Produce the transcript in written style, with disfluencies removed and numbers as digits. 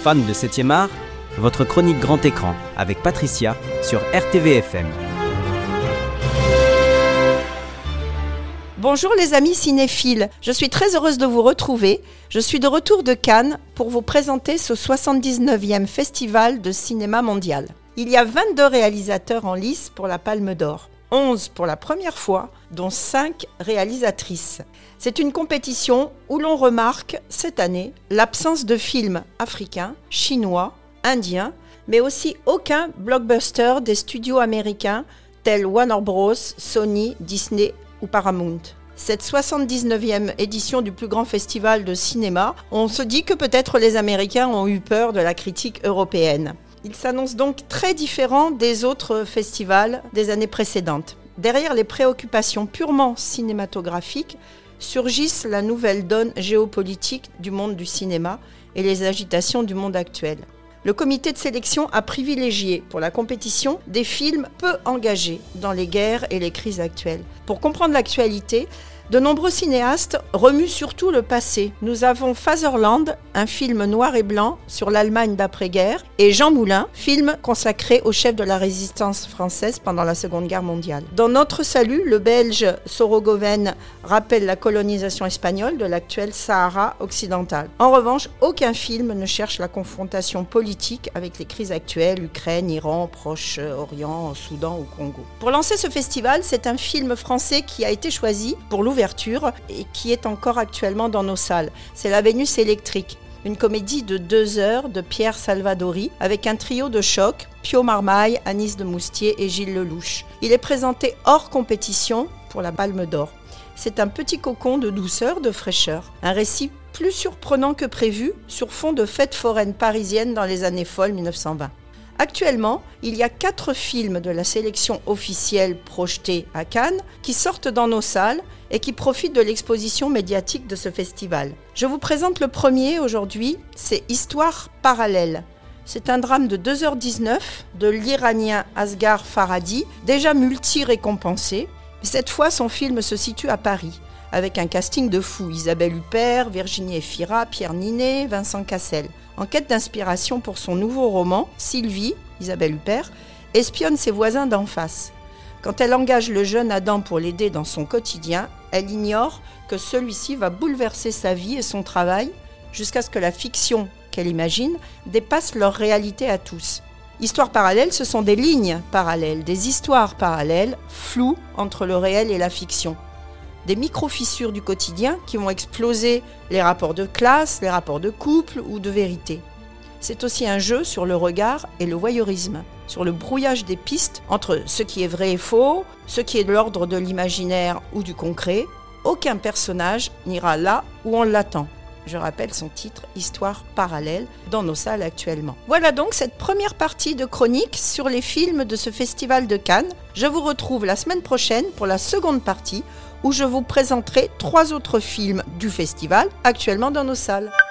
fans de 7e art, votre chronique grand écran avec Patricia sur RTVFM. Bonjour les amis cinéphiles, je suis très heureuse de vous retrouver. Je suis de retour de Cannes pour vous présenter ce 79e festival de cinéma mondial. Il y a 22 réalisateurs en lice pour la Palme d'Or, 11 pour la première fois, dont 5 réalisatrices. C'est une compétition où l'on remarque cette année l'absence de films africains, chinois, indiens, mais aussi aucun blockbuster des studios américains tels Warner Bros, Sony, Disney ou Paramount. Cette 79e édition du plus grand festival de cinéma, on se dit que peut-être les Américains ont eu peur de la critique européenne. Il s'annonce donc très différent des autres festivals des années précédentes. Derrière les préoccupations purement cinématographiques, surgissent la nouvelle donne géopolitique du monde du cinéma et les agitations du monde actuel. Le comité de sélection a privilégié pour la compétition des films peu engagés dans les guerres et les crises actuelles. Pour comprendre l'actualité, de nombreux cinéastes remuent surtout le passé. Nous avons Fatherland, un film noir et blanc sur l'Allemagne d'après-guerre, et Jean Moulin, film consacré au chef de la résistance française pendant la Seconde Guerre mondiale. Dans Notre salut, le Belge Sorogoven rappelle la colonisation espagnole de l'actuel Sahara occidental. En revanche, aucun film ne cherche la confrontation politique avec les crises actuelles, Ukraine, Iran, Proche-Orient, Soudan ou Congo. Pour lancer ce festival, c'est un film français qui a été choisi pour l'ouverture et qui est encore actuellement dans nos salles. C'est La Vénus électrique, une comédie de 2 heures de Pierre Salvadori avec un trio de choc, Pio Marmaille, Anis de Moustier et Gilles Lelouch. Il est présenté hors compétition pour la Palme d'Or. C'est un petit cocon de douceur, de fraîcheur. Un récit plus surprenant que prévu sur fond de fêtes foraines parisiennes dans les années folles 1920. Actuellement, il y a 4 films de la sélection officielle projetés à Cannes qui sortent dans nos salles et qui profitent de l'exposition médiatique de ce festival. Je vous présente le premier aujourd'hui, c'est Histoire parallèle. C'est un drame de 2h19 de l'Iranien Asghar Farhadi, déjà multi-récompensé. Cette fois, son film se situe à Paris, avec un casting de fous, Isabelle Huppert, Virginie Efira, Pierre Ninet, Vincent Cassel. En quête d'inspiration pour son nouveau roman, Sylvie, Isabelle Huppert, espionne ses voisins d'en face. Quand elle engage le jeune Adam pour l'aider dans son quotidien, elle ignore que celui-ci va bouleverser sa vie et son travail jusqu'à ce que la fiction qu'elle imagine dépasse leur réalité à tous. Histoires parallèles, ce sont des lignes parallèles, des histoires parallèles, floues entre le réel et la fiction. Des micro-fissures du quotidien qui vont exploser les rapports de classe, les rapports de couple ou de vérité. C'est aussi un jeu sur le regard et le voyeurisme, sur le brouillage des pistes entre ce qui est vrai et faux, ce qui est de l'ordre de l'imaginaire ou du concret. Aucun personnage n'ira là où on l'attend. Je rappelle son titre, Histoire parallèle, dans nos salles actuellement. Voilà donc cette première partie de chronique sur les films de ce festival de Cannes. Je vous retrouve la semaine prochaine pour la seconde partie où je vous présenterai 3 autres films du festival actuellement dans nos salles.